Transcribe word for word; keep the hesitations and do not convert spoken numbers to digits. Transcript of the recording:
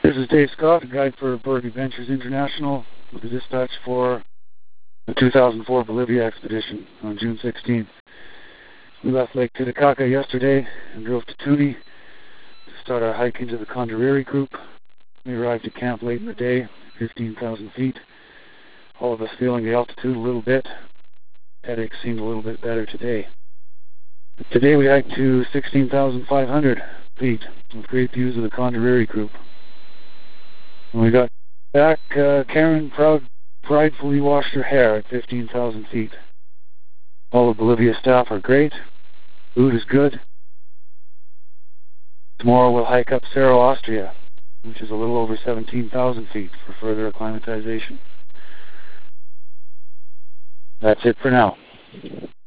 This is Dave Scott, a guide for Bird Adventures International, with the dispatch for the two thousand four Bolivia expedition on June sixteenth. We left Lake Titicaca yesterday and drove to Tuni to start our hike into the Condoriri group. We arrived at camp late in the day, fifteen thousand feet. All of us feeling the altitude a little bit. Headaches seemed a little bit better today. Today we hiked to sixteen thousand five hundred feet with great views of the Condoriri group. When we got back, uh, Karen proud, pridefully washed her hair at fifteen thousand feet. All the Bolivia staff are great. Food is good. Tomorrow we'll hike up Cerro Austria, which is a little over seventeen thousand feet for further acclimatization. That's it for now.